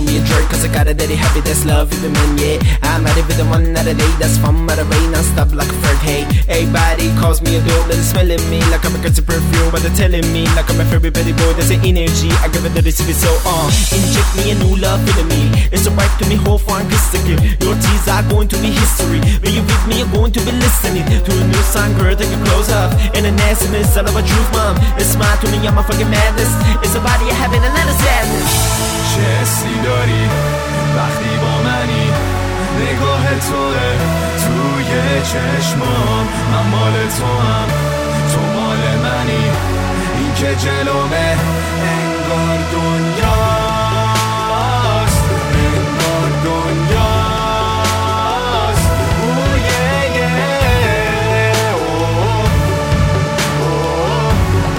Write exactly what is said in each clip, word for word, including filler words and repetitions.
me a jerk cause I got a daddy happy, that's love even man, yeah. I'm at it with the one that a day, that's fun, but a rain non-stop like a flirt. Hey, everybody calls me a dope, they're smelling me like I'm a crazy perfume, but they're telling me like I'm a fairy petty boy. There's an energy, I give it the recipe, so uh inject me a new love into me. It's a right to me, whole fun crystal. Your teas are going to be history. When you with me, you're going to be listening to a new song, girl, take a close up. And the nastiness, I love a truth, mom. It's smile to me, I'm a fucking madness. It's a body I having another sadness. چه حسی داری وقتی با منی؟ نگاه توه توی چشمام. من مال تو هم تو مال منی. این که جلومه انگار دنیاست، انگار دنیاست. اوه یه یه اوه اوه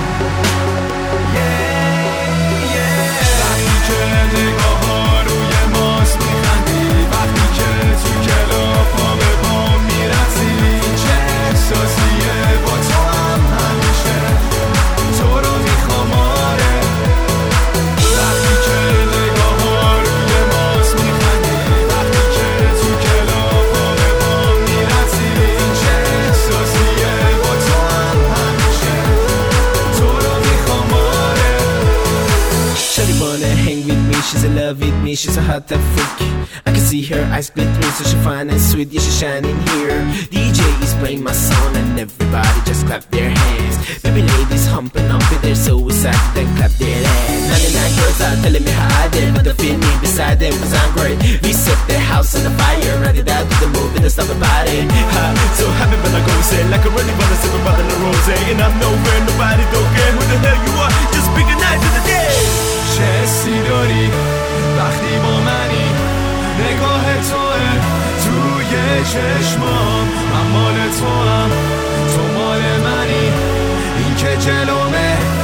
یه یه. وقتی که نگاه ها روی ماست میخندی، وقتی که تو کلاب ها به پام میرسی، چه احساسیه با تو هم همیشه تو رو میخوام آره. وقتی که نگاه ها روی ماست میخندی، وقتی که تو کلاب ها به پام میرسی، چه احساسیه با تو هم همیشه تو رو میخوام آره. Shawty wanna hang with me, she's in love with me, she's a hot that freak. I can see her eyes glittering, so she fine and sweet, yeah she's shining here. D J is playing my song and everybody just clap their hands. Baby ladies humping up with their so excited, then clap their hands. ninety-nine girls are telling me how I did, but they feel me beside them cause I'm great. We set their house on the fire, ready down to the move and stop about it. Ha, so happy when I go say like a really wanna sip about the rose. And I'm nowhere, nobody don't care who the hell you are, just bring a knife to the day. چه حسی داری وقتی با منی؟ نگاه توه توی چشمام. من مال تو هم تو مال منی. این که جلومه